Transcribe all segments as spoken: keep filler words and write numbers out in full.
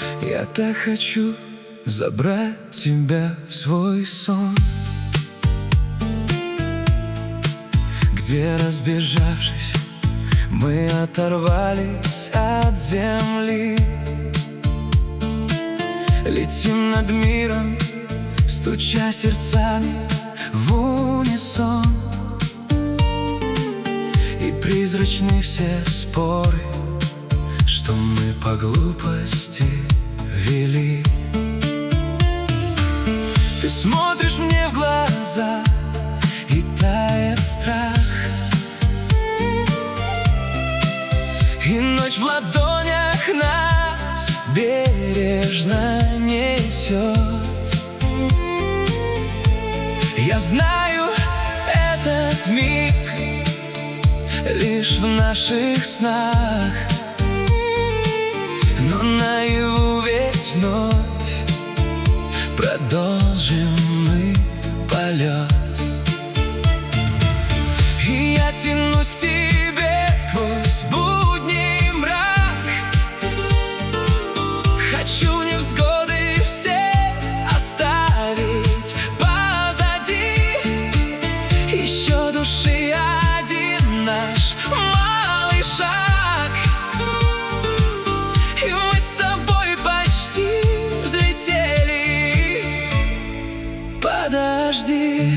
Я так хочу забрать тебя в свой сон, где, разбежавшись, мы оторвались от земли. Летим над миром, стуча сердцами в унисон. И призрачны все споры, что мы по глупости вели. Ты смотришь мне в глаза, и тает страх, и ночь в ладонях нас бережно несет. Я знаю, этот миг лишь в наших снах, но наяву ведь вновь продолжим мы полет. И я тянусь к тебе сквозь будний мрак. Хочу невзгоды все оставить позади. Еще души один наш малый шаг, и мы с тобой почти взлетели. Подожди.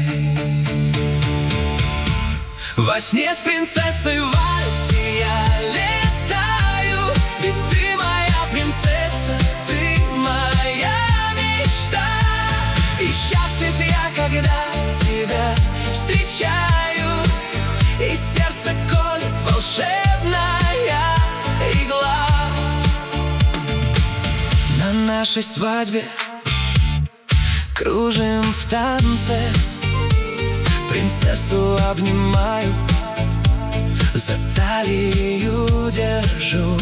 Во сне с принцессой вальс я летаю, ведь ты моя принцесса, ты моя мечта. И счастлив я, когда тебя встречаю, и сердце колет волшебная игла. На нашей свадьбе кружим в танце, принцессу обнимаю, за талию держу.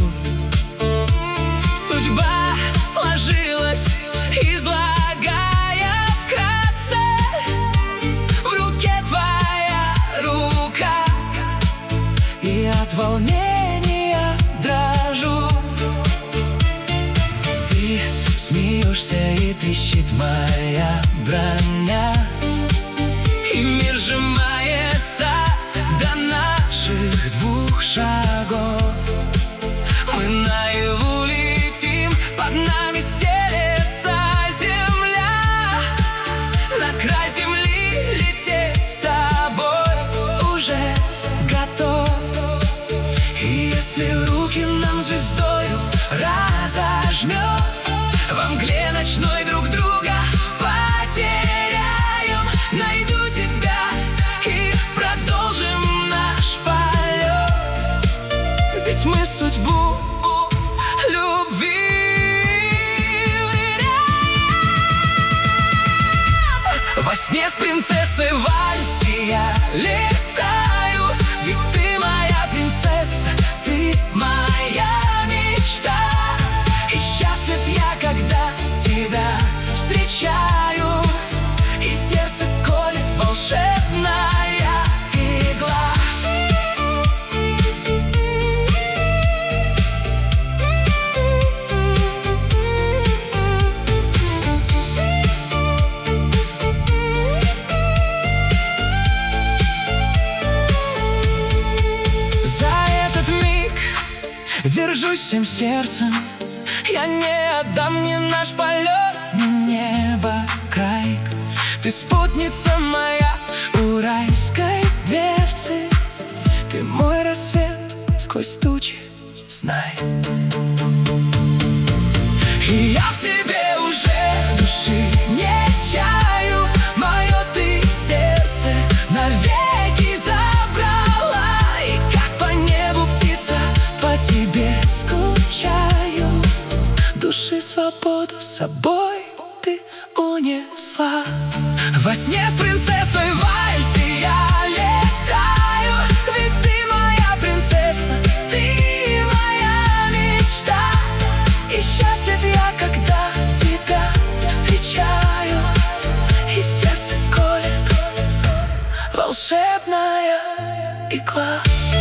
Судьба сложилась, излагая вкратце. В руке твоя рука, и от волнения дрожу. Ты смеешься, и трещит моя броня, и мир сжимается до наших двух шагов. Мы наяву летим, под нами стелется земля. На край земли лететь с тобой уже готов. И если руки нам звездою разожмет, во мгле ночной друг друга потеряем. Найду тебя и продолжим наш полет, ведь мы судьбу любви выряем. Во сне с принцессой вальс я летаю, ведь ты моя принцесса, ты моя мечта. И счастлив я, когда тебя встречаю, и сердце колет волшебная игла. За этот миг держусь всем сердцем. Я не отдам ни наш полет, ни небо край. Ты спутница моя у райской дверцы, ты мой рассвет сквозь тучи, знай. И я в тебе уже души не чаю, мое ты сердце навеки забрала. И как по небу птица, по тебе скучаю. Души свободу с собой ты унесла. Во сне с принцессой вальс я летаю, ведь ты моя принцесса, ты моя мечта. И счастлив я, когда тебя встречаю, и сердце колет волшебная игла.